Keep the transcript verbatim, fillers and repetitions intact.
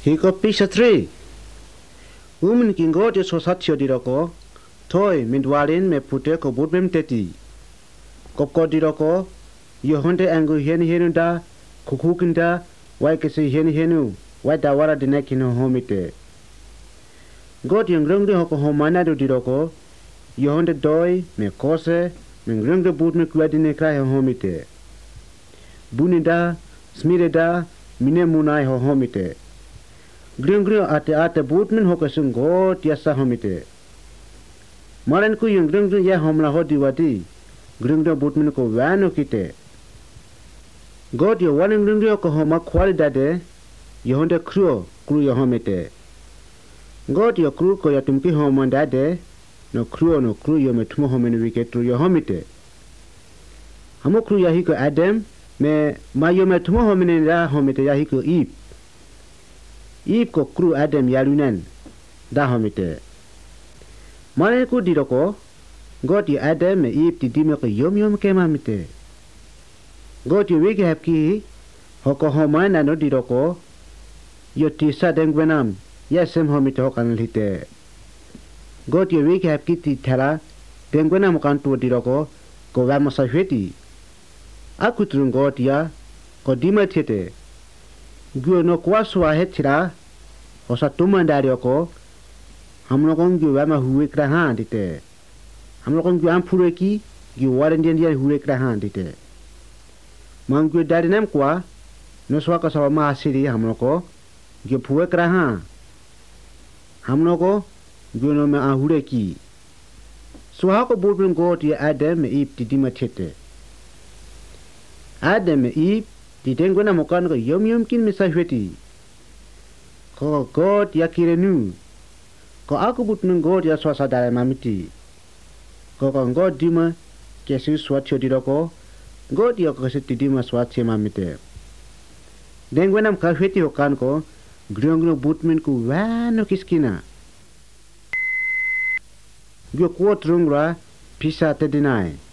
Hiko pisatri. Umin kingo de sosatio diroko. Toy mindwalin me pute ko budbem teti. Kopko diroko. Yohonde angu heni henunda. Kukukinda. Waikesi heni henu. Waida wara dinekino homite. God yung grungde hoko homana do diroko. Yohonde doi me kose. Men grungde bud me kuadine krai homite. Bunida. Smireda. Mine munai ho homite. Grung-grung ate ate butmin hokasung god yasa homite. Maran ku yung grung-grung ya homla ho diwadi. Grung-grung butmin ko wano kite. God yo walang grung-grung ko homa kwali dade. Yohonde kruo kru yo homite. God yo kru ko ya tumki homa dade. No kruo no kru yo me tumo homene wiketru yo homite. Hamo kru yahi ko Adam. Me ma yo me tumo homene ra homite yahi ko Eve. Eve ko kru Adam yalunan da homite. Mane ku diroko God yo Adam me Eve ti dime ko yom yom ke mamite. God yo wege hapki hoko homana no diroko yo ti sa dengwenam yasem homite hokan lite. God yo wege hapki ti thara dengwenam kan tu diroko ko wama sa hweti. Aku turun God ya ko dime thete. Gyo no kwa swa het chira osa tumandari ko हम लोगों को वह में हुए कहाँ देते हम लोगों को हम पूरे की जो वारंटी दिया हुए कहाँ देते मांग जो दारी नाम क्या नस्वा का सब मासीरी हम लोग को जो पूरे कहाँ हम लोग को जो नो में आहुरे की सुहा को बोल रहे को ये आदम में ईप तिदी में चेते आदम में ईप तिदें को ना मुकान को यम यम किन में साहिती को God ya kirenu ko aku butnung God ya swasa dare mamiti ko ko God dima kesu swatio diroko God ya ko seti dima swatio mamite dengwenam ka hweti hokan ko grongro butmin ku wano kiskina gyo ko trungra pisa te dinai